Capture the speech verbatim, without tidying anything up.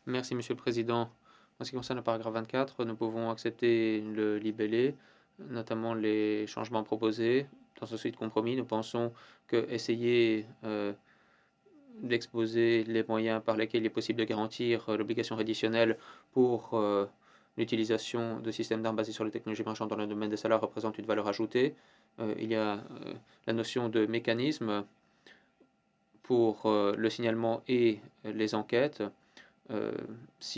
Merci, Monsieur le Président. En ce qui concerne le paragraphe vingt-quatre, nous pouvons accepter le libellé, notamment les changements proposés. Dans ce suite de compromis, nous pensons que essayer euh, d'exposer les moyens par lesquels il est possible de garantir euh, l'obligation réditionnelle pour euh, l'utilisation de systèmes d'armes basés sur les technologies marchandes dans le domaine des salaires représente une valeur ajoutée. Euh, il y a euh, la notion de mécanisme pour euh, le signalement et les enquêtes. Euh, si